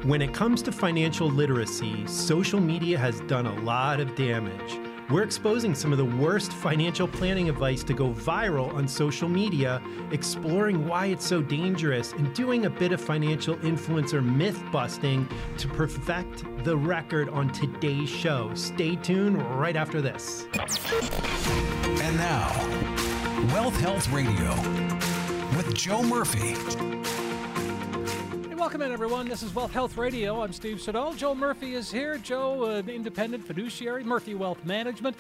When it comes to financial literacy, social media has done a lot of damage. We're exposing some of the worst financial planning advice to go viral on social media, exploring why it's so dangerous, and doing a bit of financial influencer myth busting to perfect the record on today's show. Stay tuned right after this. And now, Wealth Health Radio with Joe Murphy. Welcome in, everyone. This is Wealth Health Radio. I'm Steve Siddall. Joe Murphy is here. Joe, an independent fiduciary, Murphy Wealth Management,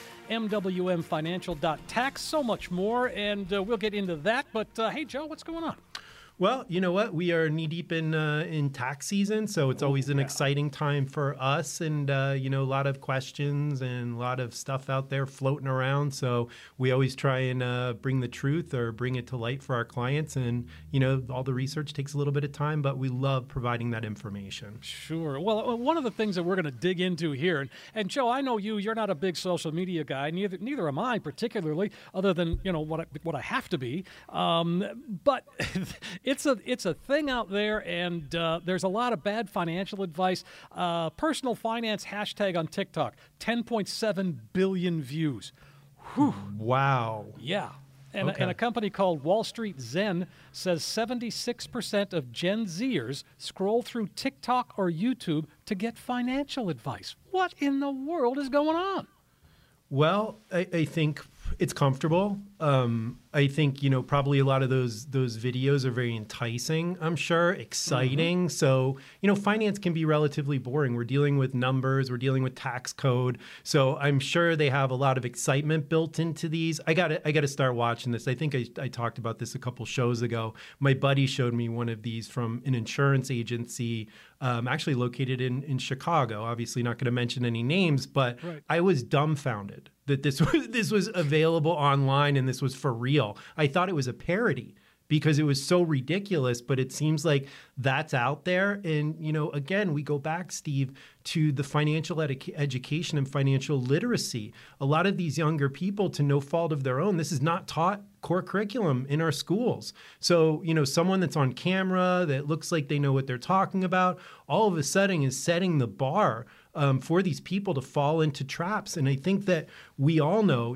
MWMFinancial.tax, so much more, and we'll get into that. But hey, Joe, what's going on? Well, you know what? We are knee-deep in tax season, so it's always an exciting time for us. And, a lot of questions and a lot of stuff out there floating around. So we always try and bring the truth or bring it to light for our clients. And, all the research takes a little bit of time, but we love providing that information. Sure. Well, one of the things that we're going to dig into here, and Joe, I know you're not a big social media guy. Neither am I particularly, other than, what I have to be. But it's a thing out there, and there's a lot of bad financial advice. Personal finance hashtag on TikTok, 10.7 billion views. Whew. Wow. Yeah. And a company called Wall Street Zen says 76% of Gen Zers scroll through TikTok or YouTube to get financial advice. What in the world is going on? Well, I think it's comfortable. I think, probably a lot of those videos are very enticing, I'm sure, exciting. So, finance can be relatively boring. We're dealing with numbers. We're dealing with tax code. So I'm sure they have a lot of excitement built into these. I got to start watching this. I think I talked about this a couple shows ago. My buddy showed me one of these from an insurance agency actually located in Chicago. Obviously not going to mention any names, but right. I was dumbfounded that this was available online and this was for real. I thought it was a parody because it was so ridiculous, but it seems like that's out there. And, again, we go back, Steve, to the financial education and financial literacy. A lot of these younger people, to no fault of their own, this is not taught core curriculum in our schools. So, someone that's on camera that looks like they know what they're talking about, all of a sudden is setting the bar for these people to fall into traps. And I think that we all know,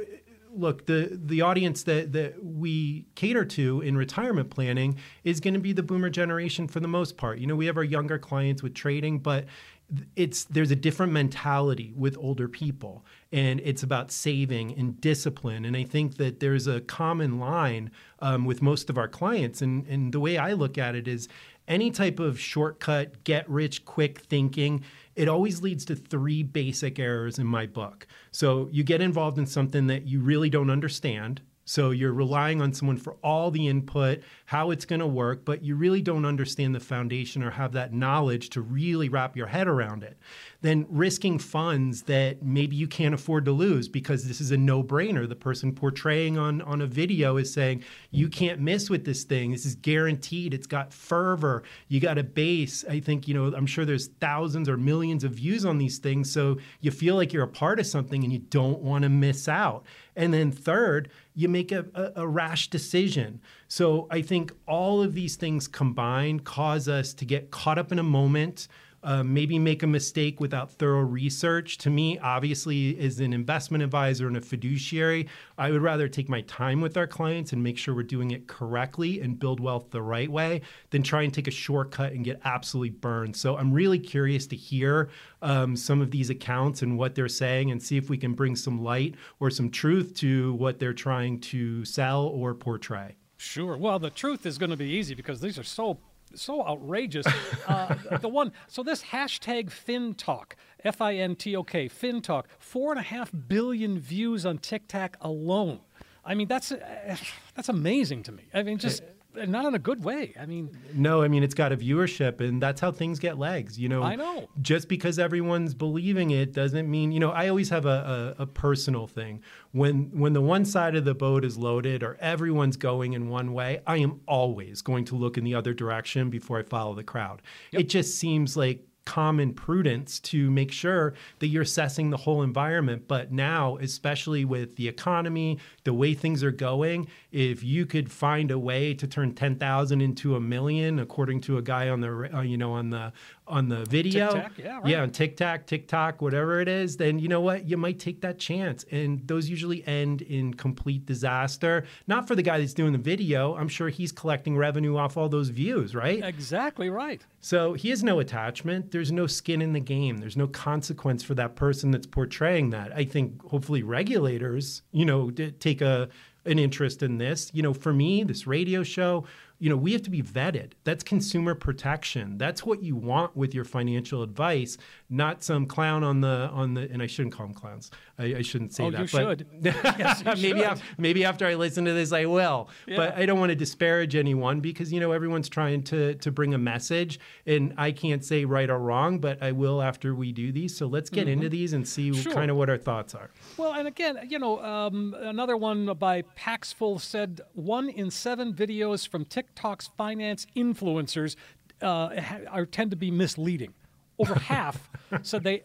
look, the audience that we cater to in retirement planning is going to be the boomer generation for the most part. We have our younger clients with trading, but there's a different mentality with older people, and it's about saving and discipline. And I think that there's a common line with most of our clients. And the way I look at it is any type of shortcut, get rich quick thinking, it always leads to three basic errors in my book. So you get involved in something that you really don't understand. So you're relying on someone for all the input, how it's going to work, but you really don't understand the foundation or have that knowledge to really wrap your head around it. Then risking funds that maybe you can't afford to lose because this is a no-brainer. The person portraying on a video is saying, you can't miss with this thing. This is guaranteed. It's got fervor. You got a base. I think, I'm sure there's thousands or millions of views on these things. So you feel like you're a part of something and you don't want to miss out. And then third, you make a rash decision. So I think all of these things combined cause us to get caught up in a moment, maybe make a mistake without thorough research. To me, obviously, as an investment advisor and a fiduciary, I would rather take my time with our clients and make sure we're doing it correctly and build wealth the right way than try and take a shortcut and get absolutely burned. So I'm really curious to hear some of these accounts and what they're saying and see if we can bring some light or some truth to what they're trying to sell or portray. Sure. Well, the truth is going to be easy because these are so outrageous. So this hashtag FinTalk, FINTOK, FinTalk, 4.5 billion views on TikTok alone. I mean, that's amazing to me. I mean, just not in a good way. I mean, no, it's got a viewership, and that's how things get legs. I know. Just because everyone's believing it doesn't mean, I always have a personal thing. When the one side of the boat is loaded or everyone's going in one way, I am always going to look in the other direction before I follow the crowd. Yep. It just seems like common prudence to make sure that you're assessing the whole environment. But now, especially with the economy, the way things are going, if you could find a way to turn 10,000 into a million, according to a guy on the on the video, on TikTok, whatever it is, then you know what? You might take that chance. And those usually end in complete disaster. Not for the guy that's doing the video. I'm sure he's collecting revenue off all those views, right? Exactly right. So he has no attachment. There's no skin in the game. There's no consequence for that person that's portraying that. I think hopefully regulators, take an interest in this. For me, this radio show, we have to be vetted. That's consumer protection. That's what you want with your financial advice, not some clown on the, and I shouldn't call them clowns. I shouldn't say that. You should. Yes, you should. Maybe after I listen to this, I will. Yeah. But I don't want to disparage anyone because, everyone's trying to bring a message, and I can't say right or wrong, but I will after we do these. So let's get into these and see kind of what our thoughts are. Well, and again, another one by Paxful said 1 in 7 videos from TikTok's finance influencers tend to be misleading. Over half said they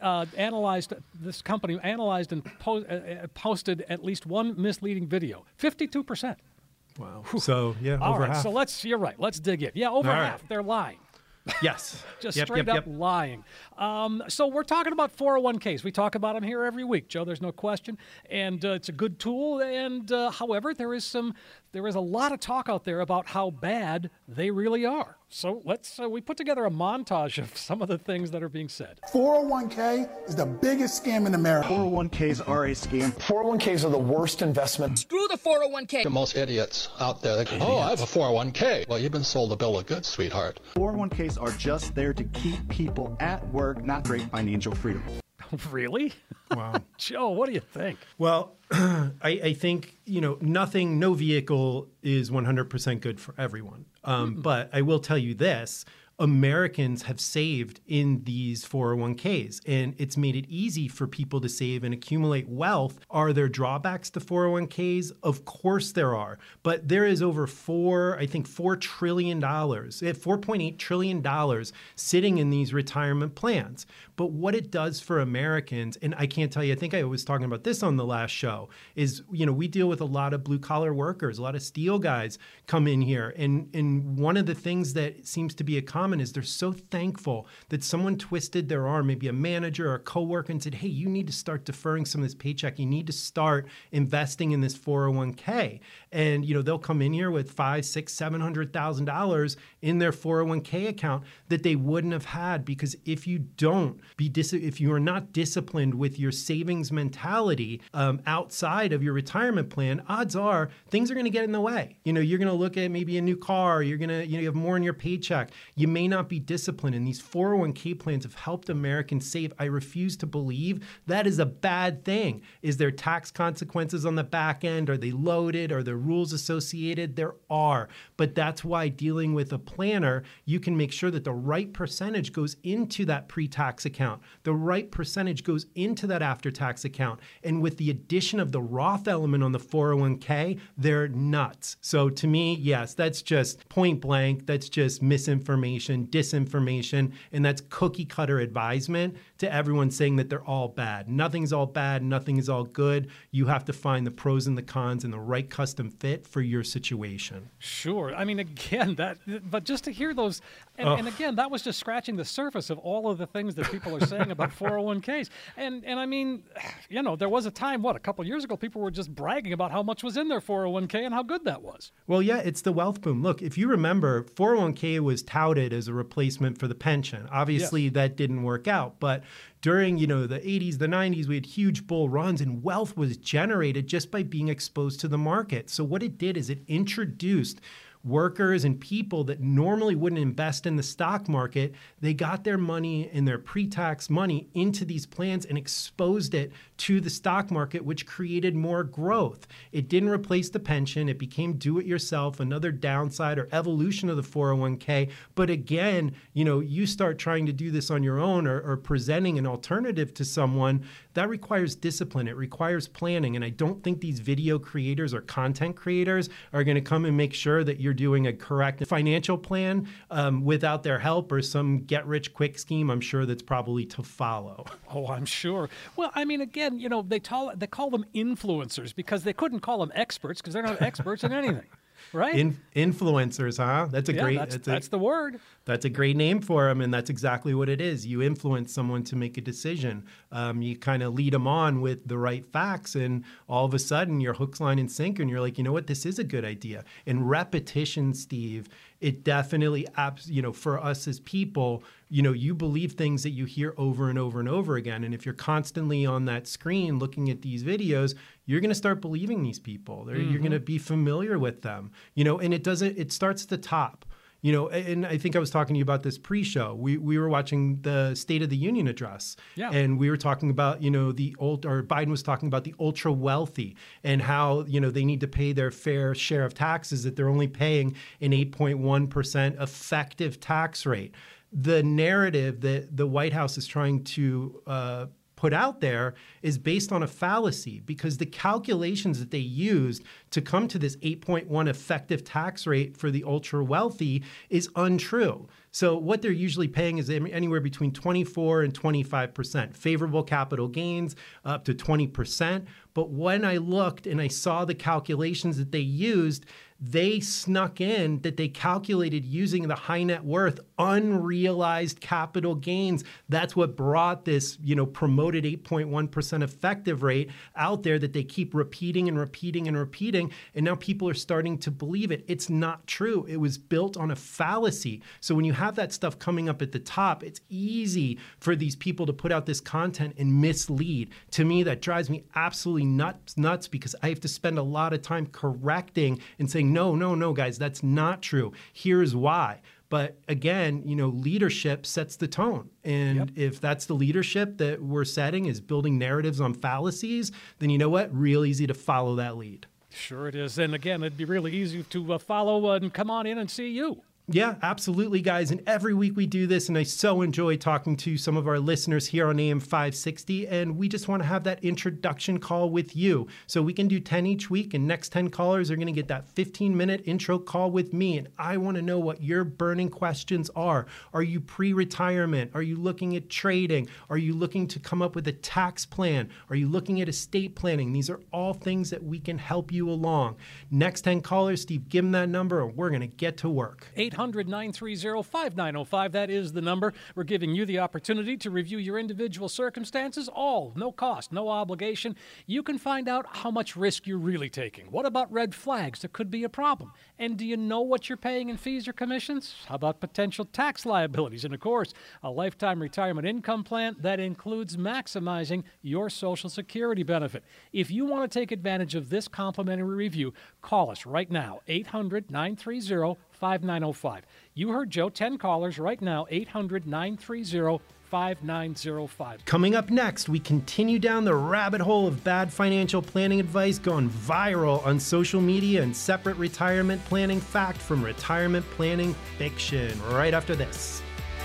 this company analyzed and posted at least one misleading video. 52%. Wow. So, yeah, all over right, half. So you're right. Let's dig in. Yeah, over half. Right. They're lying. Yes. Just straight up lying. So we're talking about 401ks. We talk about them here every week, Joe. There's no question. And it's a good tool. And however, there is a lot of talk out there about how bad they really are. So we put together a montage of some of the things that are being said. 401k is the biggest scam in America. 401ks are a scam. 401ks are the worst investment. Screw the 401k. The most idiots out there. They go, I have a 401k. Well, you've been sold a bill of goods, sweetheart. 401ks are just there to keep people at work, not create financial freedom. Really? Wow. Joe, what do you think? Well, I think, no vehicle is 100% good for everyone. But I will tell you this. Americans have saved in these 401ks, and it's made it easy for people to save and accumulate wealth. Are there drawbacks to 401ks? Of course there are, but there is over $4 trillion, $4.8 trillion sitting in these retirement plans. But what it does for Americans, and I can't tell you, I think I was talking about this on the last show, is, we deal with a lot of blue collar workers, a lot of steel guys come in here. And one of the things that seems to be a common is they're so thankful that someone twisted their arm, maybe a manager or a coworker, and said, hey, you need to start deferring some of this paycheck. You need to start investing in this 401k. And, they'll come in here with $500,000, $600,000, $700,000 in their 401k account that they wouldn't have had, because if you if you are not disciplined with your savings mentality outside of your retirement plan, odds are things are going to get in the way. You're going to look at maybe a new car. You're going to, you have more in your paycheck. You may not be disciplined, and these 401k plans have helped Americans save. I refuse to believe that is a bad thing. Is there tax consequences on the back end? Are they loaded? Are there rules associated? There are. But that's why dealing with a planner, you can make sure that the right percentage goes into that pre-tax account. The right percentage goes into that after-tax account. And with the addition of the Roth element on the 401k, they're nuts. So to me, yes, that's just point blank. That's just misinformation, disinformation, and that's cookie cutter advisement to everyone saying that they're all bad. Nothing's all bad. Nothing is all good. You have to find the pros and the cons and the right custom fit for your situation. Sure. I mean, again, but just to hear those, and again, that was just scratching the surface of all of the things that people are saying about 401ks. And I mean, there was a time, a couple of years ago, people were just bragging about how much was in their 401k and how good that was. Well, yeah, it's the wealth boom. Look, if you remember, 401k was touted as a replacement for the pension. Obviously, that didn't work out, but during, the 80s, the 90s, we had huge bull runs, and wealth was generated just by being exposed to the market. So what it did is it introduced workers and people that normally wouldn't invest in the stock market. They got their money and their pre-tax money into these plans and exposed it to the stock market, which created more growth. It didn't replace the pension. It became do-it-yourself, another downside or evolution of the 401k. But again, you start trying to do this on your own or presenting an alternative to someone, that requires discipline. It requires planning. And I don't think these video creators or content creators are going to come and make sure that you're they're doing a correct financial plan without their help or some get-rich-quick scheme, I'm sure that's probably to follow. Oh, I'm sure. Well, I mean, again, they call them influencers because they couldn't call them experts because they're not experts in anything. Right? Influencers, huh? That's a great. That's the word. That's a great name for them, and that's exactly what it is. You influence someone to make a decision. You kind of lead them on with the right facts, and all of a sudden you're hooks, line, and sinker, and you're like, you know what, this is a good idea. And repetition, Steve, it definitely, for us as people, you believe things that you hear over and over and over again. And if you're constantly on that screen looking at these videos, you're going to start believing these people. You're going to be familiar with them, and it starts at the top. And I think I was talking to you about this pre-show. We were watching the State of the Union address, and we were talking about, Biden was talking about the ultra wealthy and how, they need to pay their fair share of taxes, that they're only paying an 8.1% effective tax rate. The narrative that the White House is trying to put out there is based on a fallacy, because the calculations that they used to come to this 8.1 effective tax rate for the ultra wealthy is untrue. So what they're usually paying is anywhere between 24 and 25%, favorable capital gains up to 20%. But when I looked and I saw the calculations that they used, they snuck in that they calculated using the high net worth unrealized capital gains. That's what brought this, promoted 8.1% effective rate out there that they keep repeating and repeating and repeating. And now people are starting to believe it. It's not true. It was built on a fallacy. So when you have that stuff coming up at the top, it's easy for these people to put out this content and mislead. To me, that drives me absolutely nuts, because I have to spend a lot of time correcting and saying, no, guys, that's not true. Here's why. But again, leadership sets the tone. And if that's the leadership that we're setting, is building narratives on fallacies, then you know what? Real easy to follow that lead. Sure it is. And again, it'd be really easy to follow and come on in and see you. Yeah, absolutely, guys. And every week we do this, and I so enjoy talking to some of our listeners here on AM 560, and we just want to have that introduction call with you. So we can do 10 each week, and next 10 callers are going to get that 15-minute intro call with me, and I want to know what your burning questions are. Are you pre-retirement? Are you looking at trading? Are you looking to come up with a tax plan? Are you looking at estate planning? These are all things that we can help you along. Next 10 callers, Steve, give them that number, and we're going to get to work. 800-930-5905. That is the number. We're giving you the opportunity to review your individual circumstances, all no cost, no obligation. You can find out how much risk you're really taking. What about red flags that could be a problem? And do you know what you're paying in fees or commissions? How about potential tax liabilities? And of course, a lifetime retirement income plan that includes maximizing your Social Security benefit. If you want to take advantage of this complimentary review, call us right now, 800-930-5905. You heard Joe, 10 callers right now, 800-930-5905. Coming up next, we continue down the rabbit hole of bad financial planning advice going viral on social media and separate retirement planning fact from retirement planning fiction right after this.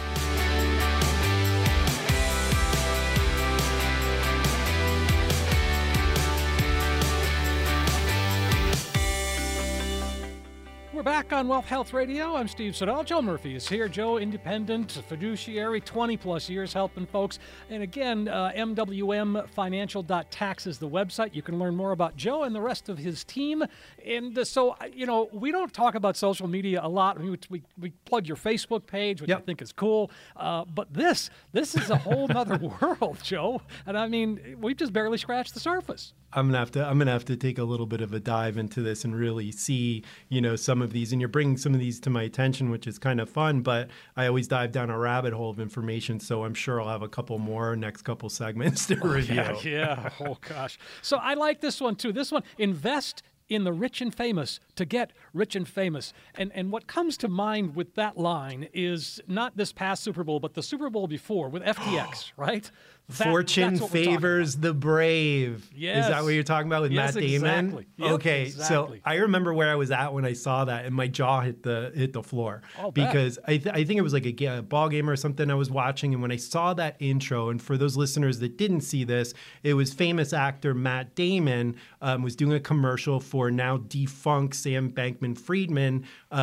We're back on Wealth Health Radio. I'm Steve Siddall. Joe Murphy is here. Joe, independent fiduciary, 20-plus years helping folks. And again, mwmfinancial.tax is the website. You can learn more about Joe and the rest of his team. And so, we don't talk about social media a lot. I mean, we plug your Facebook page, which I think is cool. But this is a whole other world, Joe. And I mean, we've just barely scratched the surface. I'm gonna have to take a little bit of a dive into this and really see, some of these. And you're bringing some of these to my attention, which is kind of fun. But I always dive down a rabbit hole of information, so I'm sure I'll have a couple more next couple segments to review. Yeah. Oh gosh. So I like this one too. This one, invest in the rich and famous to get rich and famous. And what comes to mind with that line is not this past Super Bowl, but the Super Bowl before with FTX, right? Fortune that's what we're favors the brave. Yes. Is that what you're talking about with Yes, Matt Damon? exactly. Yep, Okay, exactly. so I remember where I was at when I saw that, and my jaw hit the floor I'll bet. because I think it was like a ball game or something I was watching, and when I saw that intro, and for those listeners that didn't see this, it was famous actor Matt Damon was doing a commercial for now defunct Sam Bankman-Friedman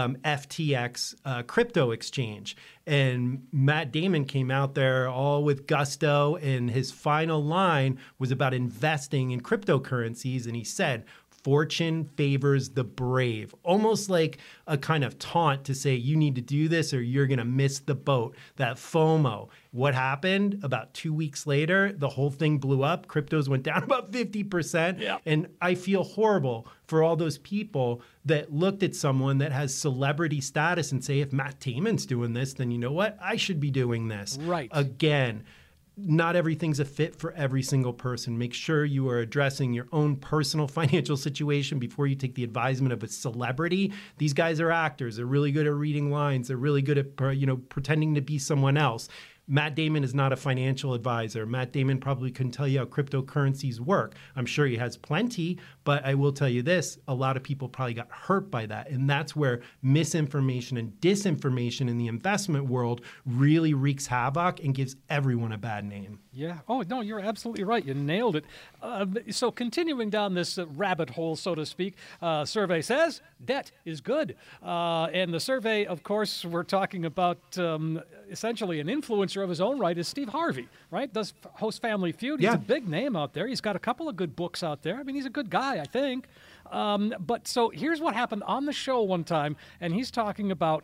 FTX crypto exchange. And Matt Damon came out there all with gusto, and his final line was about investing in cryptocurrencies. And he said, "Fortune favors the brave," almost like a kind of taunt to say, you need to do this or you're going to miss the boat. That FOMO. What happened? About 2 weeks later, the whole thing blew up. Cryptos went down about 50%. Yeah. And I feel horrible for all those people that looked at someone that has celebrity status and say, if Matt Damon's doing this, then you know what? I should be doing this. Right. Again, not everything's a fit for every single person. Make sure you are addressing your own personal financial situation before you take the advisement of a celebrity. These guys are actors. They're really good at reading lines. They're really good at pretending to be someone else. Matt Damon is not a financial advisor. Matt Damon probably couldn't tell you how cryptocurrencies work. I'm sure he has plenty, but I will tell you this, a lot of people probably got hurt by that. And that's where misinformation and disinformation in the investment world really wreaks havoc and gives everyone a bad name. Yeah. Oh, no, you're absolutely right. You nailed it. So continuing down this rabbit hole, so to speak, survey says debt is good. And the survey, of course, we're talking about essentially an influencer of his own right is Steve Harvey, right? Does host Family Feud. He's a big name out there. He's got a couple of good books out there. I mean, he's a good guy, I think. But so here's what happened on the show one time, and he's talking about,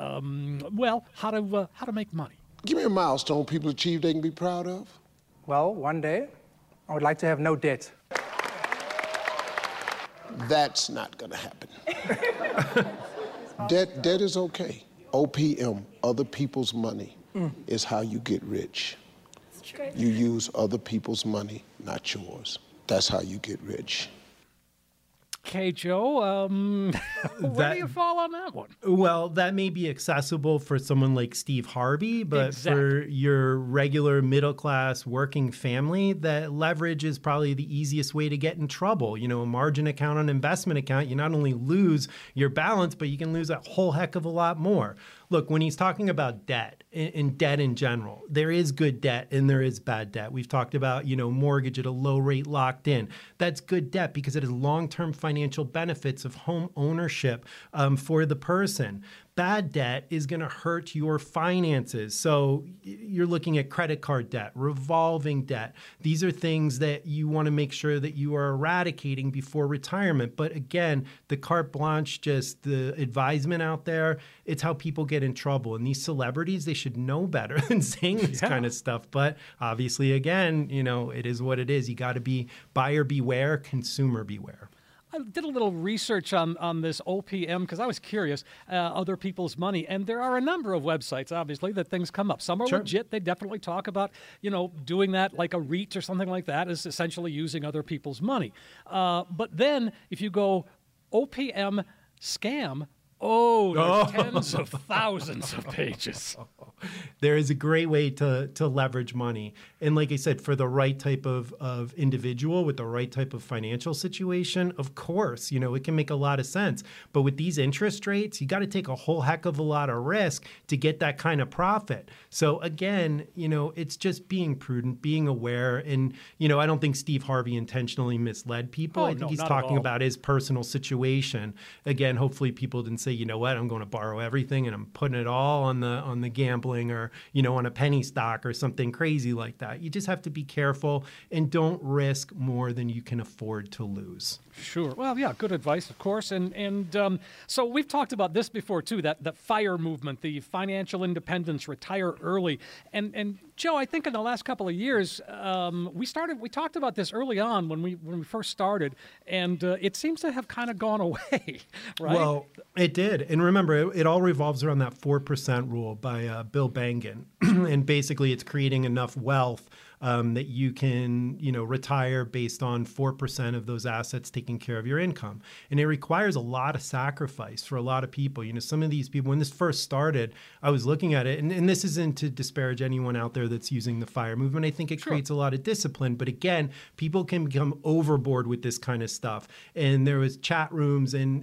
how to make money. Give me a milestone people achieve they can be proud of. Well, one day, I would like to have no debt. That's not gonna happen. Debt is okay. OPM, other people's money, is how you get rich. You use other people's money, not yours. That's how you get rich. Okay, Joe, where do you fall on that one? Well, that may be accessible for someone like Steve Harvey, but for your regular middle-class working family, that leverage is probably the easiest way to get in trouble. You know, a margin account, an investment account, you not only lose your balance, but you can lose a whole heck of a lot more. Look, when he's talking about debt and debt in general, there is good debt and there is bad debt. We've talked about, mortgage at a low rate locked in. That's good debt because it has long-term financial benefits of home ownership for the person. Bad debt is going to hurt your finances. So you're looking at credit card debt, revolving debt. These are things that you want to make sure that you are eradicating before retirement. But again, the carte blanche, just the advisement out there, it's how people get in trouble. And these celebrities, they should know better than saying this kind of stuff. But obviously, again, it is what it is. You got to be buyer beware, consumer beware. I did a little research on this OPM because I was curious, other people's money. And there are a number of websites, obviously, that things come up. Some are legit. They definitely talk about, doing that like a REIT or something like that is essentially using other people's money. But then if you go OPM scam, there's tens of thousands of pages. There is a great way to leverage money. And like I said, for the right type of individual with the right type of financial situation, of course, it can make a lot of sense. But with these interest rates, you got to take a whole heck of a lot of risk to get that kind of profit. So again, it's just being prudent, being aware. And, I don't think Steve Harvey intentionally misled people. I think he's talking about his personal situation. Again, hopefully people didn't say, you know what, I'm going to borrow everything and I'm putting it all on the gambling or, on a penny stock or something crazy like that. You just have to be careful and don't risk more than you can afford to lose. Sure. Well, yeah, good advice, of course. And so we've talked about this before, too, that FIRE movement, the financial independence, retire early. And Joe, I think in the last couple of years, we talked about this early on when we first started, and it seems to have kind of gone away, right? Well, it did. And remember, it all revolves around that 4% rule by Bill Bengen. And basically, it's creating enough wealth that you can, retire based on 4% of those assets taking care of your income. And it requires a lot of sacrifice for a lot of people. Some of these people, when this first started, I was looking at it, and this isn't to disparage anyone out there that's using the FIRE movement. I think it creates a lot of discipline. But again, people can become overboard with this kind of stuff. And there was chat rooms and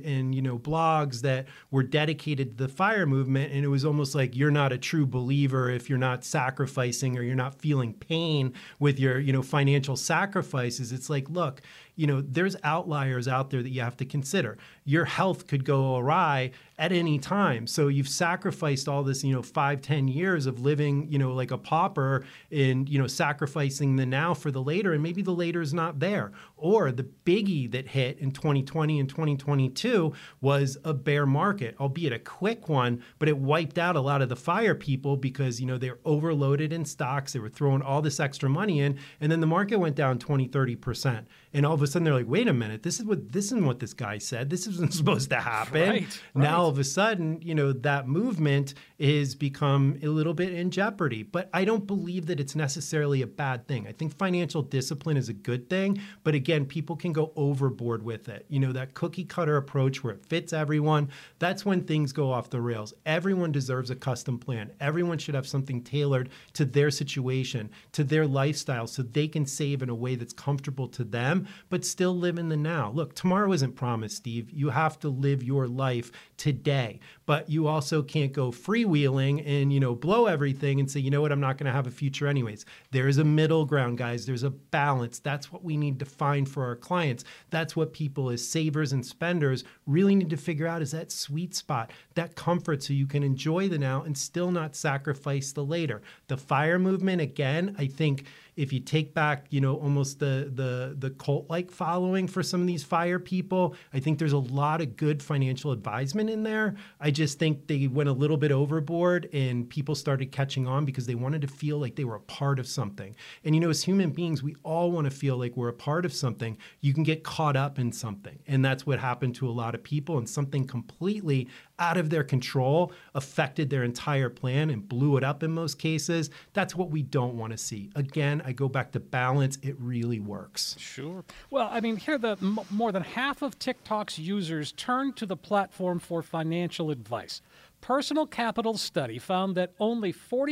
blogs that were dedicated to the FIRE movement. And it was almost like you're not a true believer if you're not sacrificing or you're not feeling pain with your, financial sacrifices. It's like, look, there's outliers out there that you have to consider. Your health could go awry at any time. So you've sacrificed all this, 5-10 years of living, like a pauper and, sacrificing the now for the later, and maybe the later is not there. Or the biggie that hit in 2020 and 2022 was a bear market, albeit a quick one, but it wiped out a lot of the FIRE people because, they're overloaded in stocks. They were throwing all this extra money in, and then the market went down 20-30%. And all of a sudden they're like, wait a minute, this isn't what this guy said. This isn't supposed to happen. Right. Now all of a sudden, that movement is become a little bit in jeopardy. But I don't believe that it's necessarily a bad thing. I think financial discipline is a good thing. But again, people can go overboard with it. That cookie cutter approach where it fits everyone, that's when things go off the rails. Everyone deserves a custom plan. Everyone should have something tailored to their situation, to their lifestyle, so they can save in a way that's comfortable to them, but still live in the now. Look, tomorrow isn't promised, Steve. You have to live your life today, but you also can't go freewheeling and, blow everything and say, you know what, I'm not going to have a future anyways. There is a middle ground, guys. There's a balance. That's what we need to find for our clients. That's what people as savers and spenders really need to figure out, is that sweet spot, that comfort, so you can enjoy the now and still not sacrifice the later. The FIRE movement, again, I think if you take back, almost the cult-like following for some of these FIRE people, I think there's a lot of good financial advisement in there. I just think they went a little bit overboard and people started catching on because they wanted to feel like they were a part of something. And, as human beings, we all want to feel like we're a part of something. You can get caught up in something. And that's what happened to a lot of people, and something completely out of their control affected their entire plan and blew it up in most cases. That's what we don't want to see. Again, I go back to balance. It really works. Sure. Well, here more than half of TikTok's users turn to the platform for financial advice. Personal Capital study found that only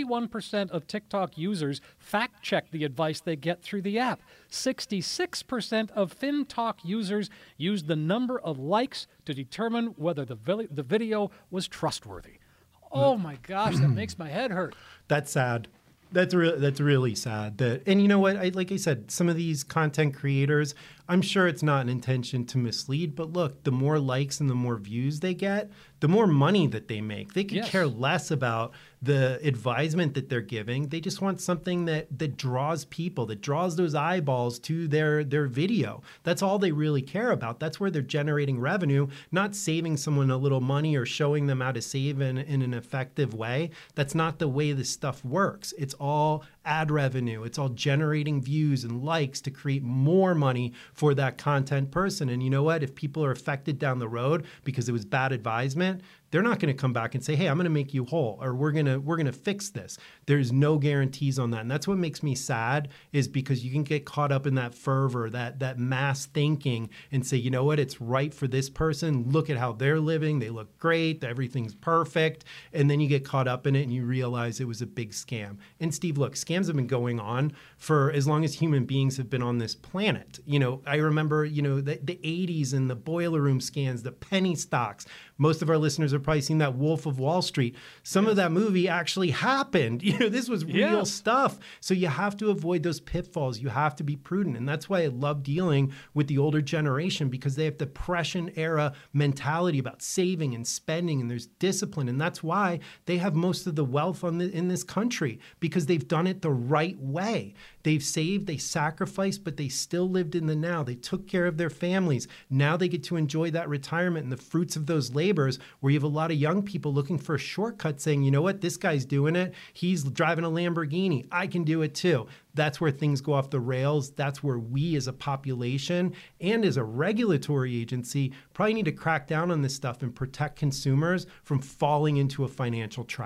41% of TikTok users fact-check the advice they get through the app. 66% of FinTalk users used the number of likes to determine whether the video was trustworthy. Oh my gosh, that makes my head hurt. That's sad. That's really sad. And you know what? Like I said, some of these content creators, I'm sure it's not an intention to mislead, but look, the more likes and the more views they get, the more money that they make. They could care less about the advisement that they're giving. They just want something that draws people, that draws those eyeballs to their video. That's all they really care about. That's where they're generating revenue, not saving someone a little money or showing them how to save in an effective way. That's not the way this stuff works. It's all ad revenue. It's all generating views and likes to create more money for that content person. And you know what? If people are affected down the road because it was bad advisement, they're not going to come back and say, hey, I'm going to make you whole, or we're going to fix this. There's no guarantees on that. And that's what makes me sad, is because you can get caught up in that fervor, that mass thinking, and say, you know what, it's right for this person. Look at how they're living. They look great. Everything's perfect. And then you get caught up in it and you realize it was a big scam. And Steve, look, scams have been going on for as long as human beings have been on this planet. I remember, the 80s and the boiler room scams, the penny stocks. Most of our listeners are probably seen that Wolf of Wall Street. Some of that movie actually happened. This was real stuff. So you have to avoid those pitfalls. You have to be prudent. And that's why I love dealing with the older generation, because they have Depression era mentality about saving and spending, and there's discipline. And that's why they have most of the wealth in this country, because they've done it the right way. They've saved, they sacrificed, but they still lived in the now. They took care of their families. Now they get to enjoy that retirement and the fruits of those labors, where you have a lot of young people looking for a shortcut, saying, you know what, this guy's doing it. He's driving a Lamborghini. I can do it too. That's where things go off the rails. That's where we as a population and as a regulatory agency probably need to crack down on this stuff and protect consumers from falling into a financial trap.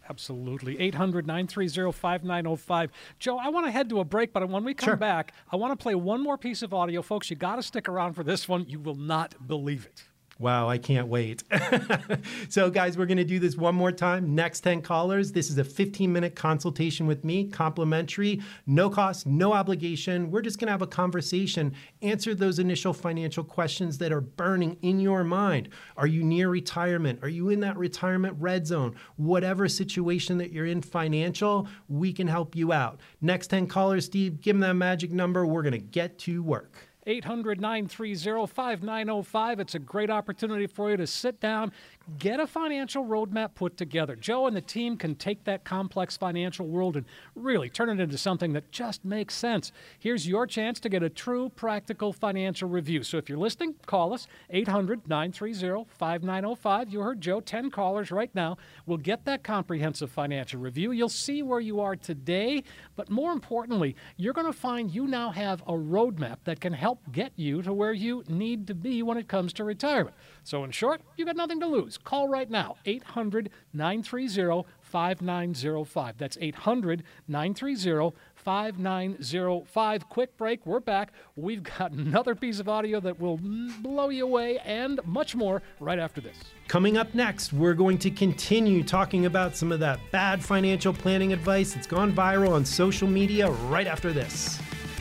Absolutely. 800-930-5905. Joe, I want to head to a break, but when we come back, I want to play one more piece of audio. Folks, you got to stick around for this one. You will not believe it. Wow, I can't wait. So, guys, we're going to do this one more time. Next 10 callers, this is a 15-minute consultation with me, complimentary, no cost, no obligation. We're just going to have a conversation, answer those initial financial questions that are burning in your mind. Are you near retirement? Are you in that retirement red zone? Whatever situation that you're in financial, we can help you out. Next 10 callers, Steve, give them that magic number. We're going to get to work. 800-930-5905. It's a great opportunity for you to sit down, get a financial roadmap put together. Joe and the team can take that complex financial world and really turn it into something that just makes sense. Here's your chance to get a true practical financial review. So if you're listening, call us, 800-930-5905. You heard Joe, 10 callers right now. We'll get that comprehensive financial review. You'll see where you are today, but more importantly, you're going to find you now have a roadmap that can help get you to where you need to be when it comes to retirement. So in short, you got nothing to lose. Call right now, 800-930-5905. That's 800-930-5905. Quick break. We're back. We've got another piece of audio that will blow you away and much more right after this. Coming up next, we're going to continue talking about some of that bad financial planning advice that's gone viral on social media right after this.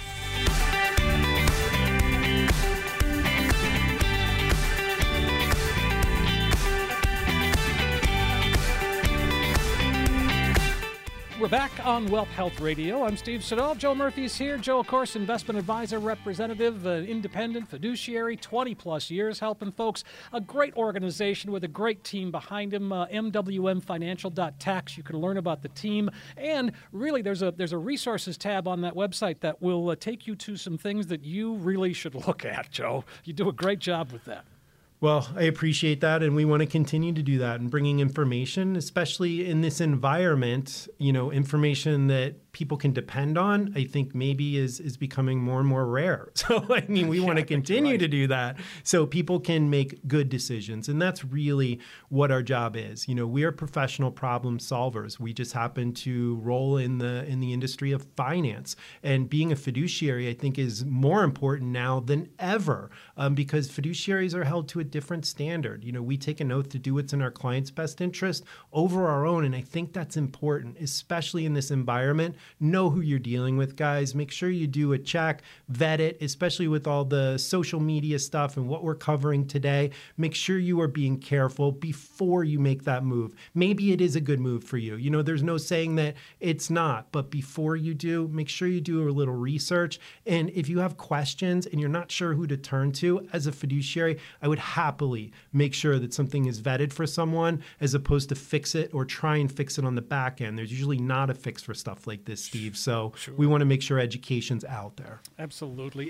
We're back on Wealth Health Radio. I'm Steve Siddall. Joe Murphy's here. Joe, of course, investment advisor, representative, independent fiduciary, 20-plus years helping folks. A great organization with a great team behind him, mwmfinancial.tax. You can learn about the team. And really, there's a resources tab on that website that will take you to some things that you really should look at, Joe. You do a great job with that. Well, I appreciate that, and we want to continue to do that and bringing information, especially in this environment, information that people can depend on, I think maybe is becoming more and more rare. So, I mean, we want to continue to do that so people can make good decisions. And that's really what our job is. We are professional problem solvers. We just happen to roll in the industry of finance. And being a fiduciary, I think, is more important now than ever because fiduciaries are held to a different standard. We take an oath to do what's in our client's best interest over our own. And I think that's important, especially in this environment. Know who you're dealing with, guys. Make sure you do a check, vet it, especially with all the social media stuff and what we're covering today. Make sure you are being careful before you make that move. Maybe it is a good move for you. There's no saying that it's not, but before you do, make sure you do a little research. And if you have questions and you're not sure who to turn to as a fiduciary, I would happily make sure that something is vetted for someone as opposed to fix it or try and fix it on the back end. There's usually not a fix for stuff like this, Steve. So we want to make sure education's out there. Absolutely.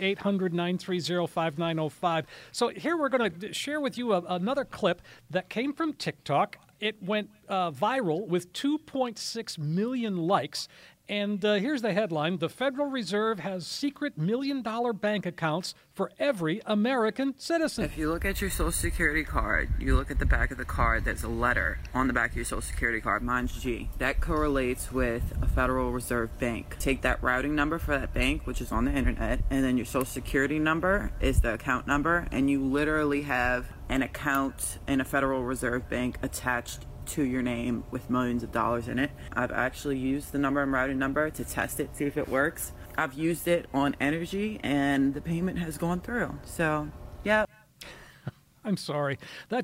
800-930-5905. So here we're going to share with you another clip that came from TikTok. It went viral with 2.6 million likes. And here's the headline. The Federal Reserve has secret $1 million bank accounts for every American citizen. If you look at your Social Security card, you look at the back of the card, there's a letter on the back of your Social Security card. Mine's G. That correlates with a Federal Reserve bank. Take that routing number for that bank, which is on the internet, and then your Social Security number is the account number, and you literally have an account in a Federal Reserve bank attached to your name with millions of dollars in it. I've actually used the number and routing number to test it, see if it works. I've used it on energy and the payment has gone through. So, yeah. I'm sorry.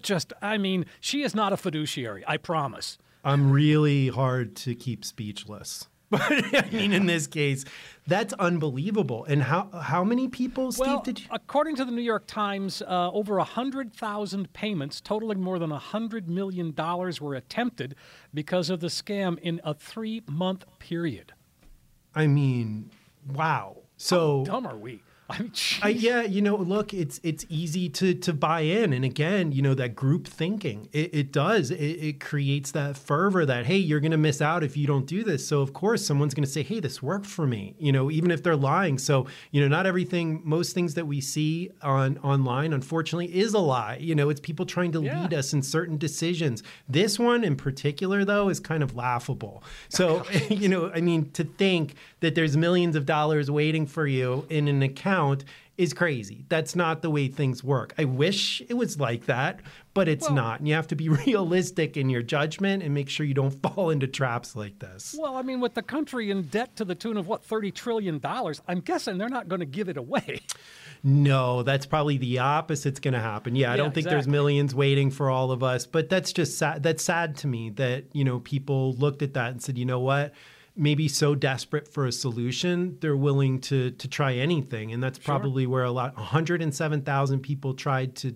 She is not a fiduciary, I promise. I'm really hard to keep speechless. But in this case, that's unbelievable. And how many people, Steve, did you? According to the New York Times, over 100,000 payments totaling more than $100 million were attempted because of the scam in a 3-month period. Wow. So how dumb are we? Yeah, look, it's easy to buy in. And again, that group thinking, it does. It creates that fervor that, hey, you're going to miss out if you don't do this. So, of course, someone's going to say, hey, this worked for me, even if they're lying. So, not everything, most things that we see online, unfortunately, is a lie. It's people trying to lead us in certain decisions. This one in particular, though, is kind of laughable. So, to think that there's millions of dollars waiting for you in an account is crazy. That's not the way things work. I wish it was like that, but it's not. And you have to be realistic in your judgment and make sure you don't fall into traps like this. Well, with the country in debt to the tune of, $30 trillion, I'm guessing they're not going to give it away. No, that's probably the opposite's going to happen. Yeah, I don't think there's millions waiting for all of us, but that's just sad. That's sad to me that, people looked at that and said, you know what? Maybe so desperate for a solution, they're willing to try anything. And that's probably where 107,000 people tried to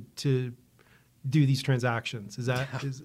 do these transactions. Is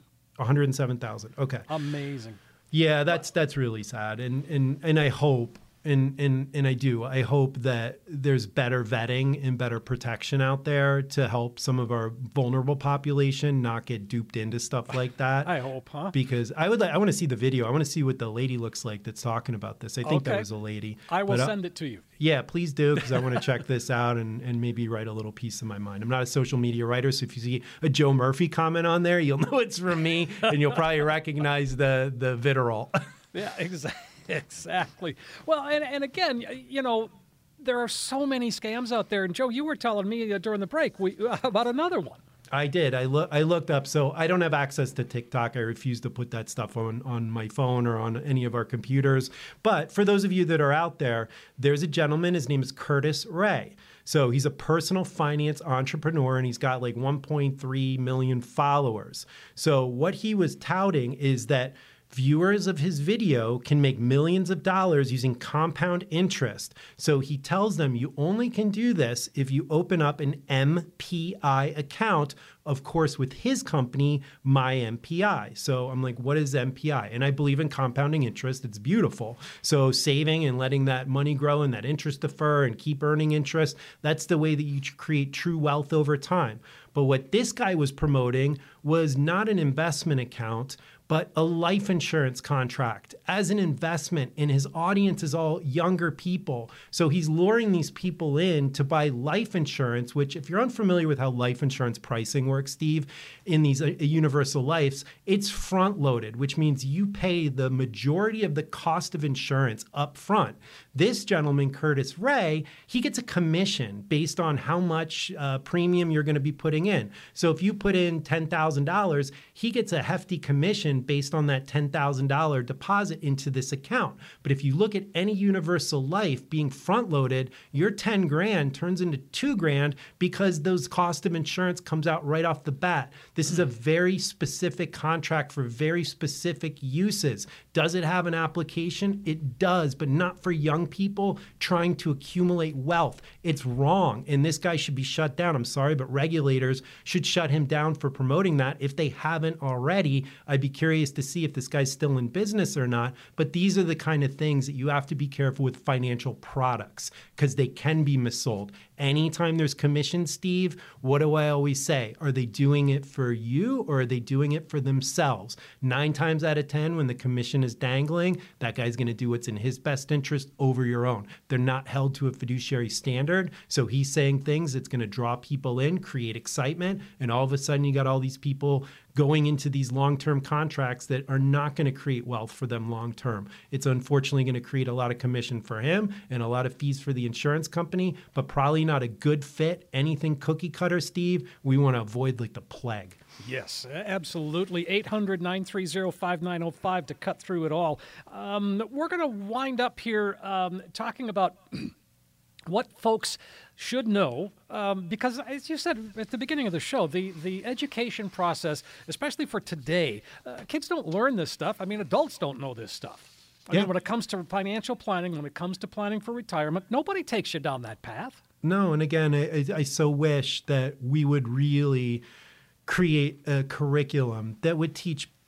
107,000? Okay. Amazing. Yeah, that's really sad. And I hope, and I do, I hope that there's better vetting and better protection out there to help some of our vulnerable population not get duped into stuff like that. I hope, huh? Because I want to see the video. I want to see what the lady looks like that's talking about this. I think that was a lady. I will send it to you. Yeah, please do, because I want to check this out and maybe write a little piece in my mind. I'm not a social media writer, so if you see a Joe Murphy comment on there, you'll know it's from me, and you'll probably recognize the vitriol. Yeah, exactly. Exactly. Well, and again, there are so many scams out there. And Joe, you were telling me during the break about another one. I did. I looked up. So I don't have access to TikTok. I refuse to put that stuff on my phone or on any of our computers. But for those of you that are out there, there's a gentleman. His name is Curtis Ray. So he's a personal finance entrepreneur, and he's got 1.3 million followers. So what he was touting is that viewers of his video can make millions of dollars using compound interest. So he tells them you only can do this if you open up an MPI account, of course, with his company, MyMPI. So I'm like, what is MPI? And I believe in compounding interest. It's beautiful. So saving and letting that money grow and that interest defer and keep earning interest, that's the way that you create true wealth over time. But what this guy was promoting was not an investment account, but a life insurance contract as an investment. And his audience is all younger people. So he's luring these people in to buy life insurance, which if you're unfamiliar with how life insurance pricing works, Steve, in these universal lives, it's front loaded, which means you pay the majority of the cost of insurance up front. This gentleman, Curtis Ray, he gets a commission based on how much premium you're going to be putting in. So if you put in $10,000, he gets a hefty commission based on that $10,000 deposit into this account. But if you look at any universal life being front loaded, your 10 grand turns into 2 grand because those cost of insurance comes out right off the bat. This is a very specific contract for very specific uses. Does it have an application? It does, but not for young people trying to accumulate wealth. It's wrong, and this guy should be shut down. I'm sorry, but regulators should shut him down for promoting that if they haven't already. I'd be curious to see if this guy's still in business or not, but these are the kind of things that you have to be careful with financial products because they can be missold. Anytime there's commission, Steve, what do I always say? Are they doing it for you or are they doing it for themselves? 9 times out of 10, when the commission is dangling, that guy's going to do what's in his best interest over your own. They're not held to a fiduciary standard. So he's saying things that's going to draw people in, create excitement, and all of a sudden you got all these people going into these long-term contracts that are not going to create wealth for them long-term. It's unfortunately going to create a lot of commission for him and a lot of fees for the insurance company, but probably not a good fit. Anything cookie cutter, Steve, we want to avoid like the plague. Yes, absolutely. 800-930-5905 to cut through it all. We're going to wind up here talking about what folks should know, because as you said at the beginning of the show, the education process, especially for today, kids don't learn this stuff. I mean, adults don't know this stuff. I mean, when it comes to financial planning, when it comes to planning for retirement, nobody takes you down that path. No, and again, I so wish that we would really create a curriculum that would teach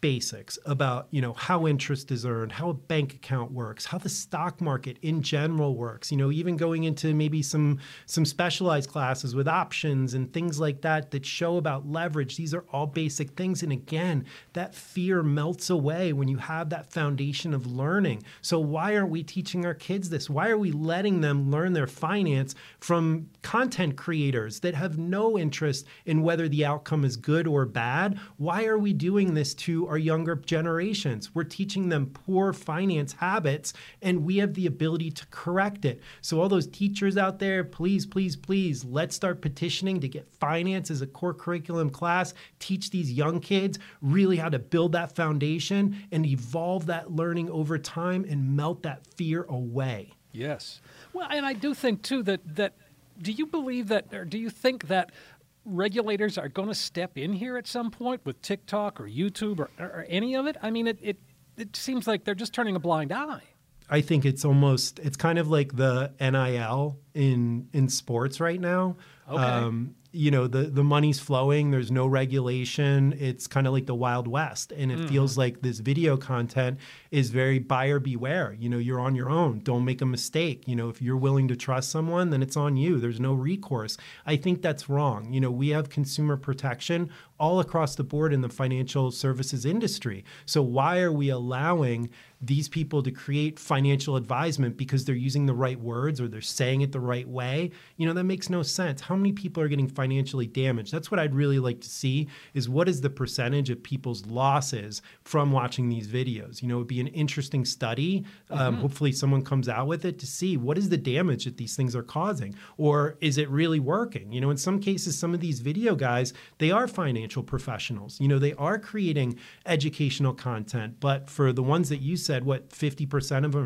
basics about, how interest is earned, how a bank account works, how the stock market in general works, even going into maybe some specialized classes with options and things like that show about leverage. These are all basic things. And again, that fear melts away when you have that foundation of learning. So why aren't we teaching our kids this? Why are we letting them learn their finance from content creators that have no interest in whether the outcome is good or bad? Why are we doing this to our younger generations? We're teaching them poor finance habits, and we have the ability to correct it. So all those teachers out there, please, please, please, let's start petitioning to get finance as a core curriculum class, teach these young kids really how to build that foundation and evolve that learning over time and melt that fear away. Yes. Well, and I do think, too, that do you believe that, or do you think that regulators are going to step in here at some point with TikTok or YouTube or any of it? I mean, it seems like they're just turning a blind eye. I think it's kind of like the NIL in sports right now. Okay. The money's flowing. There's no regulation. It's kind of like the Wild West. And it feels like this video content is very buyer beware. You're on your own. Don't make a mistake. If you're willing to trust someone, then it's on you. There's no recourse. I think that's wrong. We have consumer protection all across the board in the financial services industry. So why are we allowing these people to create financial advisement because they're using the right words or they're saying it the right way? That makes no sense. How many people are getting financially damaged? That's what I'd really like to see, is what is the percentage of people's losses from watching these videos? It would be an interesting study. Hopefully someone comes out with it to see what is the damage that these things are causing, or is it really working? In some cases, some of these video guys, they are financial professionals. They are creating educational content, but for the ones that you said, 50% of them or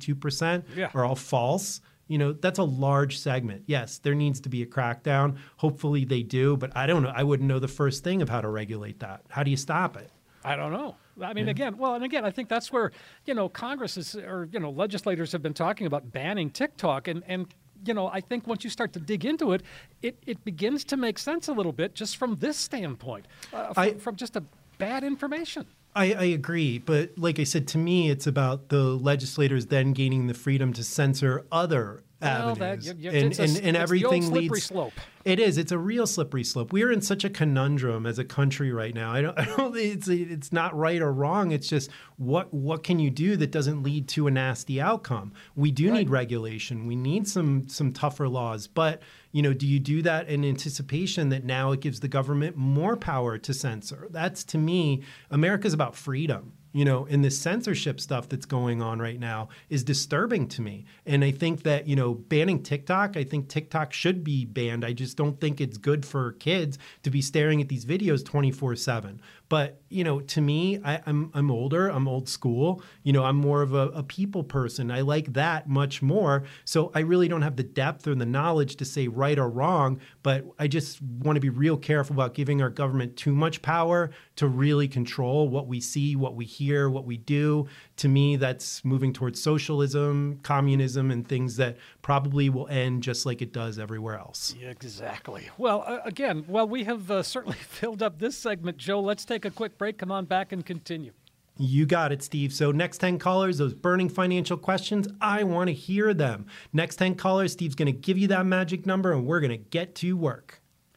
52% are all false. That's a large segment. Yes, there needs to be a crackdown. Hopefully they do, but I don't know. I wouldn't know the first thing of how to regulate that. How do you stop it? I don't know. I mean, again, I think that's where, Congress is, or, legislators have been talking about banning TikTok. And I think once you start to dig into it, it begins to make sense a little bit just from this standpoint, from just a bad information. I agree. But like I said, to me, it's about the legislators then gaining the freedom to center other avenues. And everything the old slippery leads. Slope. It is. It's a real slippery slope. We are in such a conundrum as a country right now. I don't think it's not right or wrong. It's just what can you do that doesn't lead to a nasty outcome? We do need regulation. We need some tougher laws. But do you do that in anticipation that now it gives the government more power to censor? That's, to me, America's about freedom. And this censorship stuff that's going on right now is disturbing to me. And I think that, banning TikTok, I think TikTok should be banned. I just don't think it's good for kids to be staring at these videos 24/7. But, to me, I'm older, I'm old school, I'm more of a people person. I like that much more. So I really don't have the depth or the knowledge to say right or wrong, but I just want to be real careful about giving our government too much power to really control what we see, what we hear, what we do. To me, that's moving towards socialism, communism, and things that probably will end just like it does everywhere else. Yeah, exactly. Well, again, we have certainly filled up this segment, Joe. Let's take a quick break. Come on back and continue. You got it, Steve. So next 10 callers, those burning financial questions, I want to hear them. Next 10 callers, Steve's going to give you that magic number, and we're going to get to work.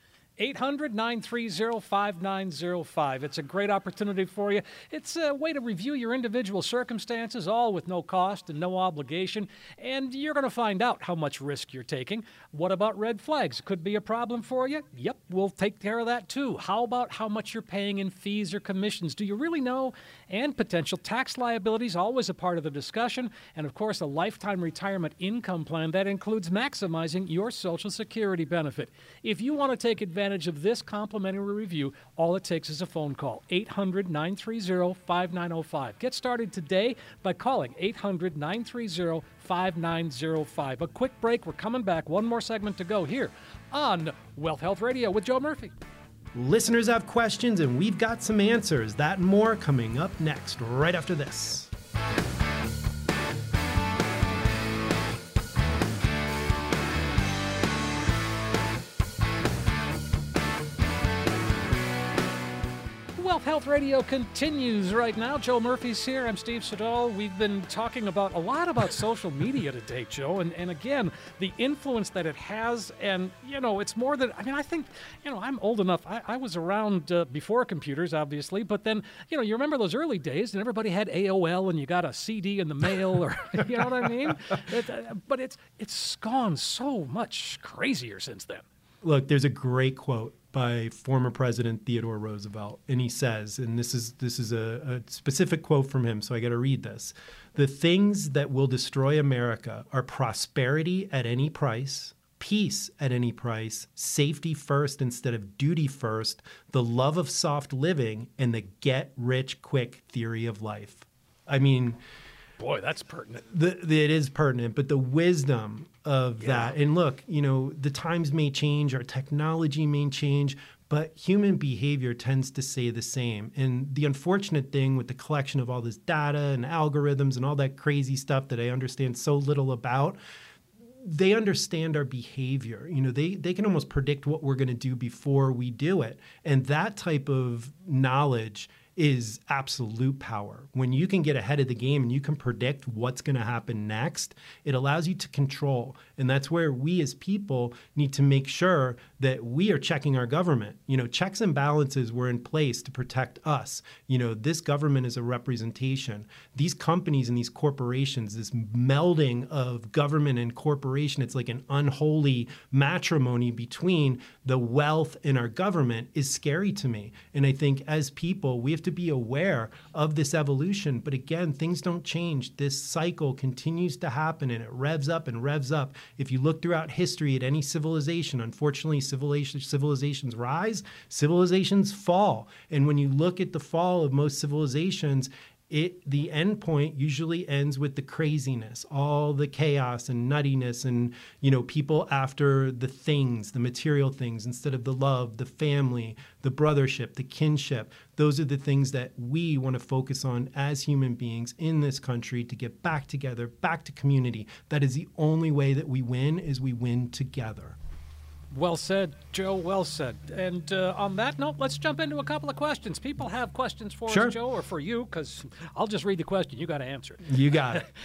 800-930-5905. It's a great opportunity for you. It's a way to review your individual circumstances, all with no cost and no obligation. And you're going to find out how much risk you're taking. What about red flags? Could be a problem for you? Yep, we'll take care of that too. How about how much you're paying in fees or commissions? Do you really know? And potential tax liabilities, always a part of the discussion. And of course, a lifetime retirement income plan that includes maximizing your Social Security benefit. If you want to take advantage of this complimentary review, all it takes is a phone call, 800-930-5905. Get started today by calling 800-930-5905. A quick break. We're coming back. One more segment to go here on Wealth Health Radio with Joe Murphy. Listeners have questions, and we've got some answers. That and more coming up next, right after this. Health Radio continues right now. Joe Murphy's here. I'm Steve Siddall. We've been talking a lot about social media today, Joe, and again, the influence that it has. And, it's more than, I think, I'm old enough. I was around before computers, obviously, but then, you remember those early days and everybody had AOL and you got a CD in the mail or, you know what I mean? But it's gone so much crazier since then. Look, there's a great quote by former President Theodore Roosevelt, and he says, and this is a specific quote from him, so I got to read this. The things that will destroy America are prosperity at any price, peace at any price, safety first instead of duty first, the love of soft living, and the get-rich-quick theory of life. I mean, boy, that's pertinent. It is pertinent, but the wisdom of that. And look, the times may change, our technology may change, but human behavior tends to stay the same. And the unfortunate thing with the collection of all this data and algorithms and all that crazy stuff that I understand so little about, they understand our behavior. They can almost predict what we're going to do before we do it. And that type of knowledge is absolute power. When you can get ahead of the game and you can predict what's going to happen next, it allows you to control. And that's where we as people need to make sure that we are checking our government. Checks and balances were in place to protect us. This government is a representation. These companies and these corporations, this melding of government and corporation, it's like an unholy matrimony between the wealth and our government is scary to me. And I think as people, we have to be aware of this evolution. But again, things don't change. This cycle continues to happen and it revs up and revs up. If you look throughout history at any civilization, unfortunately, civilizations rise, civilizations fall. And when you look at the fall of most civilizations, the end point usually ends with the craziness, all the chaos and nuttiness and, people after the things, the material things, instead of the love, the family, the brothership, the kinship. Those are the things that we want to focus on as human beings in this country to get back together, back to community. That is the only way that we win, is we win together. Well said, Joe. Well said. And on that note, let's jump into a couple of questions. People have questions for us, Joe, or for you, because I'll just read the question. You got to answer it. You got it.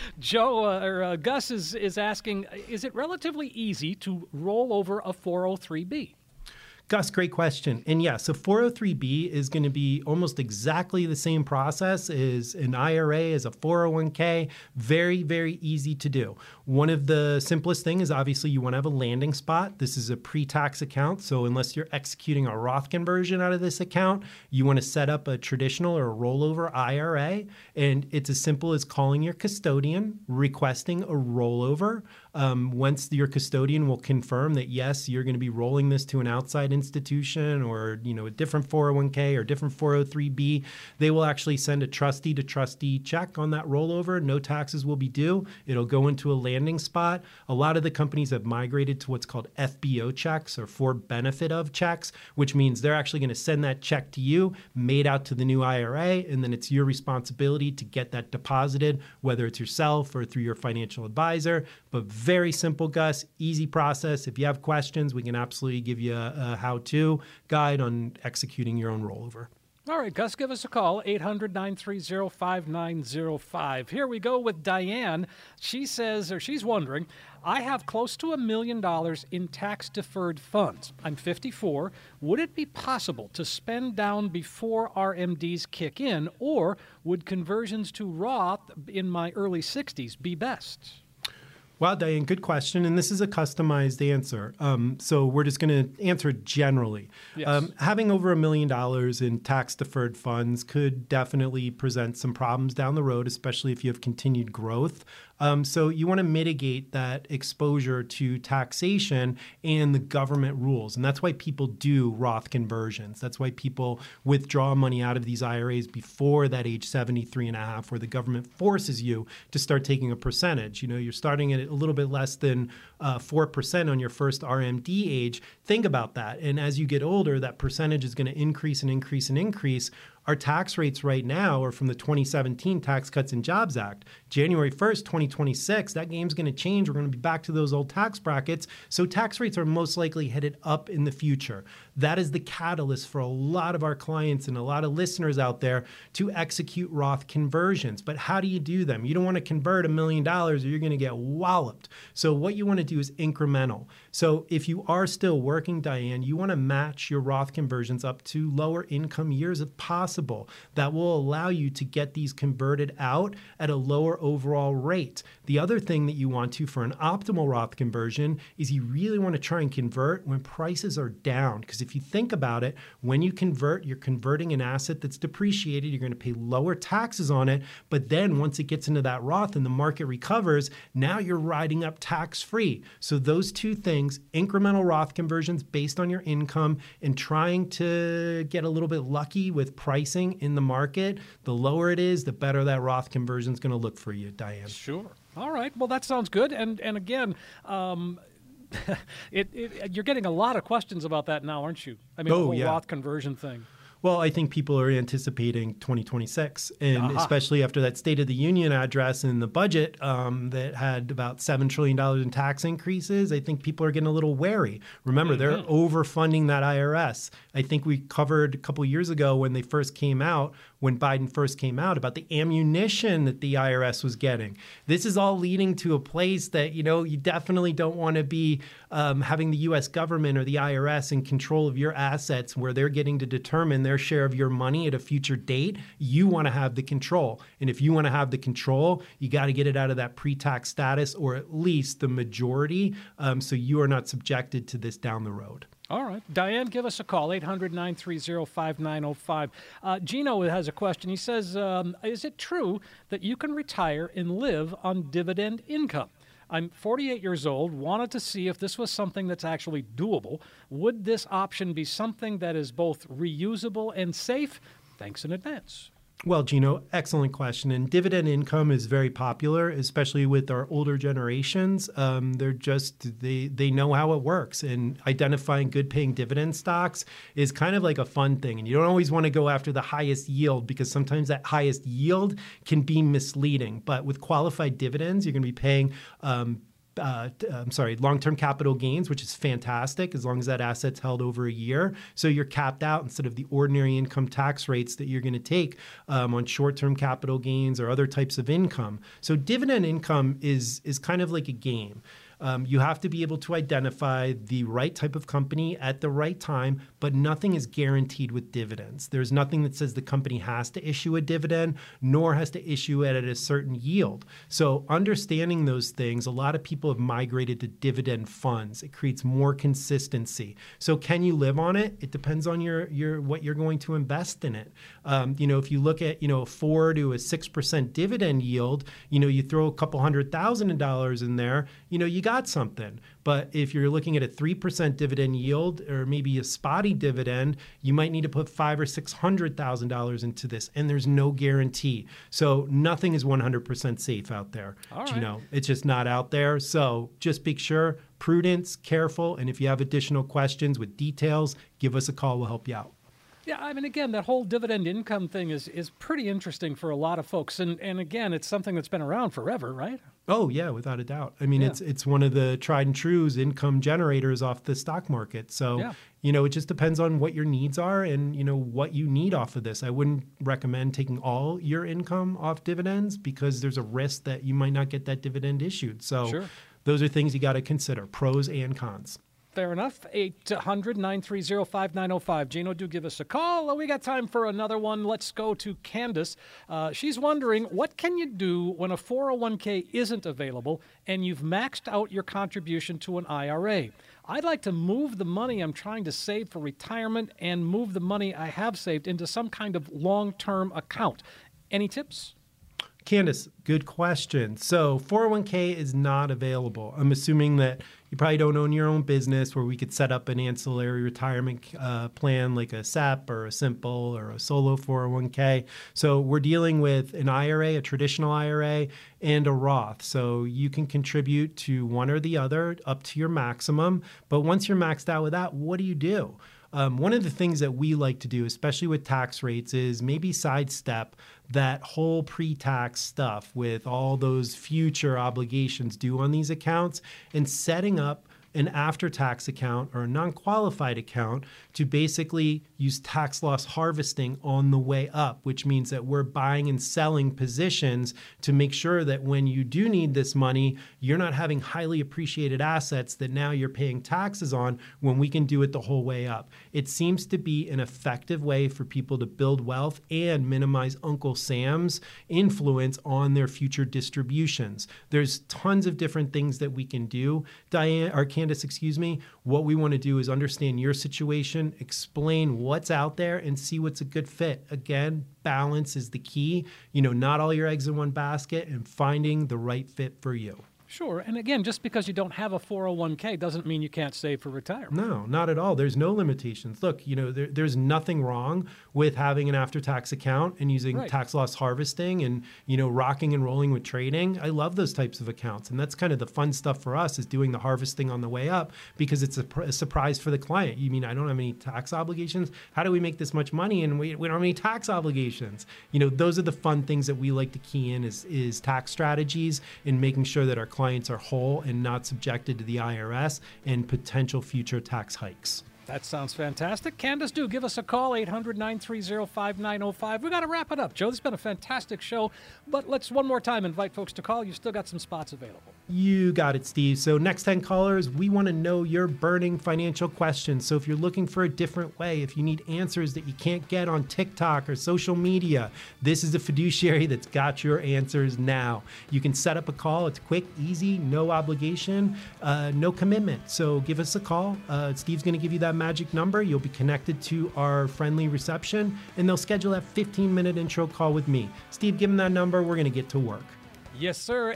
Gus is asking, is it relatively easy to roll over a 403B? Gus, great question. And yes, a 403B is going to be almost exactly the same process as an IRA, as a 401k. Very, very easy to do. One of the simplest things is obviously you want to have a landing spot. This is a pre-tax account. So unless you're executing a Roth conversion out of this account, you want to set up a traditional or a rollover IRA. And it's as simple as calling your custodian, requesting a rollover. Once your custodian will confirm that, yes, you're going to be rolling this to an outside institution or, a different 401k or different 403b, they will actually send a trustee to trustee check on that rollover. No taxes will be due. It'll go into a landing spot. A lot of the companies have migrated to what's called FBO checks, or for benefit of checks, which means they're actually going to send that check to you, made out to the new IRA, and then it's your responsibility to get that deposited, whether it's yourself or through your financial advisor. But very simple, Gus, easy process. If you have questions, we can absolutely give you a how-to guide on executing your own rollover. All right, Gus, give us a call, 800-930-5905. Here we go with Diane. She says, or she's wondering, I have close to $1 million in tax-deferred funds. I'm 54. Would it be possible to spend down before RMDs kick in, or would conversions to Roth in my early 60s be best? Wow, Diane, good question. And this is a customized answer. So we're just going to answer it generally. Yes. Having over $1 million in tax-deferred funds could definitely present some problems down the road, especially if you have continued growth. So you want to mitigate that exposure to taxation and the government rules. And that's why people do Roth conversions. That's why people withdraw money out of these IRAs before that age 73 and a half, where the government forces you to start taking a percentage. You're starting at a little bit less than 4% on your first RMD age. Think about that. And as you get older, that percentage is going to increase and increase and increase. Our tax rates right now are from the 2017 Tax Cuts and Jobs Act. January 1st, 2026, that game's going to change. We're going to be back to those old tax brackets. So tax rates are most likely headed up in the future. That is the catalyst for a lot of our clients and a lot of listeners out there to execute Roth conversions. But how do you do them? You don't want to convert $1 million or you're going to get walloped. So what you want to do is incremental. So if you are still working, Diane, you want to match your Roth conversions up to lower income years if possible. That will allow you to get these converted out at a lower overall rate. The other thing that you want to for an optimal Roth conversion is you really want to try and convert when prices are down. Because if you think about it, when you convert, you're converting an asset that's depreciated. You're going to pay lower taxes on it. But then once it gets into that Roth and the market recovers, now you're riding up tax-free. So those two things, incremental Roth conversions based on your income and trying to get a little bit lucky with pricing in the market, the lower it is, the better that Roth conversion is going to look for you, Diane. Sure. All right. Well, that sounds good. And again, you're getting a lot of questions about that now, aren't you? I mean, the whole Roth conversion thing. Well, I think people are anticipating 2026, and especially after that State of the Union address and the budget that had about $7 trillion in tax increases, I think people are getting a little wary. Remember, they're overfunding that IRS. I think we covered a couple of years ago when they first came out, when Biden first came out, about the ammunition that the IRS was getting. This is all leading to a place that, you know, you definitely don't want to be having the U.S. government or the IRS in control of your assets where they're getting to determine their share of your money at a future date. You want to have the control. And if you want to have the control, you got to get it out of that pre-tax status, or at least the majority, so you are not subjected to this down the road. All right. Diane, give us a call, 800-930-5905. Gino has a question. He says, is it true that you can retire and live on dividend income? I'm 48 years old, wanted to see if this was something that's actually doable. Would this option be something that is both reusable and safe? Thanks in advance. Well, Gino, excellent question. And dividend income is very popular, especially with our older generations. They know how it works. And identifying good paying dividend stocks is kind of like a fun thing. And you don't always want to go after the highest yield because sometimes that highest yield can be misleading. But with qualified dividends, you're going to be paying long-term capital gains, which is fantastic as long as that asset's held over a year. So you're capped out instead of the ordinary income tax rates that you're going to take on short-term capital gains or other types of income. So dividend income is kind of like a game. You have to be able to identify the right type of company at the right time, but nothing is guaranteed with dividends. There's nothing that says the company has to issue a dividend, nor has to issue it at a certain yield. So understanding those things, a lot of people have migrated to dividend funds. It creates more consistency. So can you live on it? It depends on your what you're going to invest in it. If you look at, a 4 to a 6% dividend yield, you throw a couple $100,000 in there, you got something. But if you're looking at a 3% dividend yield or maybe a spotty dividend, you might need to put $500,000 or $600,000 into this, and there's no guarantee. So nothing is 100% safe out there. All right. It's just not out there. So just be sure, prudence, careful, and if you have additional questions with details, give us a call. We'll help you out. Yeah, I mean, again, that whole dividend income thing is pretty interesting for a lot of folks. And again, it's something that's been around forever, right? Oh, yeah, without a doubt. I mean, it's one of the tried and trues income generators off the stock market. So, it just depends on what your needs are and, what you need off of this. I wouldn't recommend taking all your income off dividends because there's a risk that you might not get that dividend issued. So those are things you got to consider, pros and cons. Fair enough. 800-930-5905. Gino, do give us a call. We got time for another one. Let's go to Candace. She's wondering, what can you do when a 401k isn't available and you've maxed out your contribution to an IRA? I'd like to move the money I'm trying to save for retirement and move the money I have saved into some kind of long-term account. Any tips? Candace, good question. So 401k is not available. I'm assuming that you probably don't own your own business where we could set up an ancillary retirement plan like a SEP or a Simple or a solo 401k. So we're dealing with an IRA, a traditional IRA, and a Roth. So you can contribute to one or the other up to your maximum. But once you're maxed out with that, what do you do? One of the things that we like to do, especially with tax rates, is maybe sidestep that whole pre-tax stuff with all those future obligations due on these accounts and setting up an after-tax account or a non-qualified account to basically use tax loss harvesting on the way up, which means that we're buying and selling positions to make sure that when you do need this money, you're not having highly appreciated assets that now you're paying taxes on when we can do it the whole way up. It seems to be an effective way for people to build wealth and minimize Uncle Sam's influence on their future distributions. There's tons of different things that we can do. Candace, what we want to do is understand your situation, explain what's out there, and see what's a good fit. Again, balance is the key. Not all your eggs in one basket, and finding the right fit for you. Sure. And again, just because you don't have a 401k doesn't mean you can't save for retirement. No, not at all. There's no limitations. Look, there's nothing wrong with having an after-tax account and using tax loss harvesting and, rocking and rolling with trading. I love those types of accounts. And that's kind of the fun stuff for us, is doing the harvesting on the way up, because it's a surprise for the client. You mean I don't have any tax obligations? How do we make this much money and we don't have any tax obligations? Those are the fun things that we like to key in is tax strategies and making sure that our clients are whole and not subjected to the IRS and potential future tax hikes. That sounds fantastic. Candace, do give us a call, 800-930-5905. We got to wrap it up. Joe, this has been a fantastic show, but let's one more time invite folks to call. You still got some spots available. You got it, Steve. So next 10 callers, we want to know your burning financial questions. So if you're looking for a different way, if you need answers that you can't get on TikTok or social media, this is a fiduciary that's got your answers now. You can set up a call. It's quick, easy, no obligation, no commitment. So give us a call. Steve's going to give you that magic number. You'll be connected to our friendly reception, and they'll schedule that 15-minute intro call with me. Steve, give them that number. We're going to get to work. Yes, sir.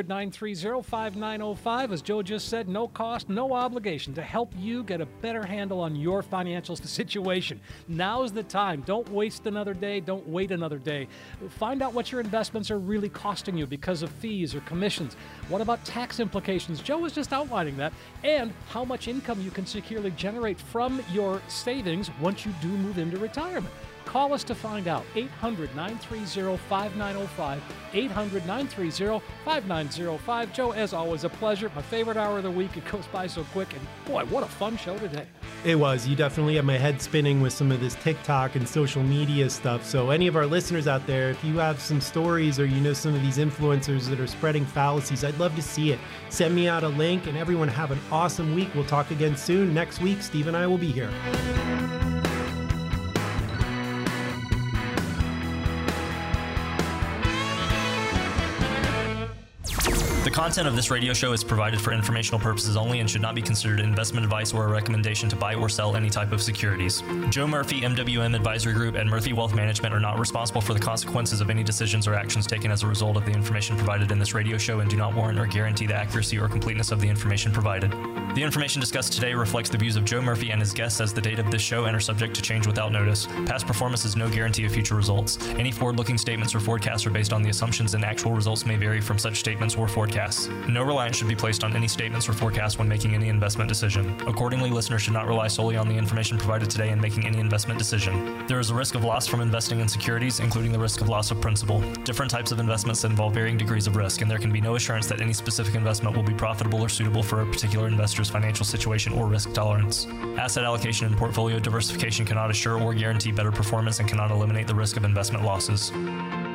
800-930-5905. As Joe just said, no cost, no obligation to help you get a better handle on your financial situation. Now's the time. Don't waste another day. Don't wait another day. Find out what your investments are really costing you because of fees or commissions. What about tax implications? Joe was just outlining that. And how much income you can securely generate from your savings once you do move into retirement. Call us to find out. 800-930-5905. 800-930-5905. Joe, as always, a pleasure. My favorite hour of the week. It goes by so quick. And boy, what a fun show today. It was. You definitely had my head spinning with some of this TikTok and social media stuff. So any of our listeners out there, if you have some stories or you know some of these influencers that are spreading fallacies, I'd love to see it. Send me out a link, and everyone have an awesome week. We'll talk again soon. Next week, Steve and I will be here. The content of this radio show is provided for informational purposes only and should not be considered investment advice or a recommendation to buy or sell any type of securities. Joe Murphy, MWM Advisory Group, and Murphy Wealth Management are not responsible for the consequences of any decisions or actions taken as a result of the information provided in this radio show and do not warrant or guarantee the accuracy or completeness of the information provided. The information discussed today reflects the views of Joe Murphy and his guests as the date of this show and are subject to change without notice. Past performance is no guarantee of future results. Any forward-looking statements or forecasts are based on the assumptions, and actual results may vary from such statements or forecasts. No reliance should be placed on any statements or forecasts when making any investment decision. Accordingly, listeners should not rely solely on the information provided today in making any investment decision. There is a risk of loss from investing in securities, including the risk of loss of principal. Different types of investments involve varying degrees of risk, and there can be no assurance that any specific investment will be profitable or suitable for a particular investor's financial situation or risk tolerance. Asset allocation and portfolio diversification cannot assure or guarantee better performance and cannot eliminate the risk of investment losses.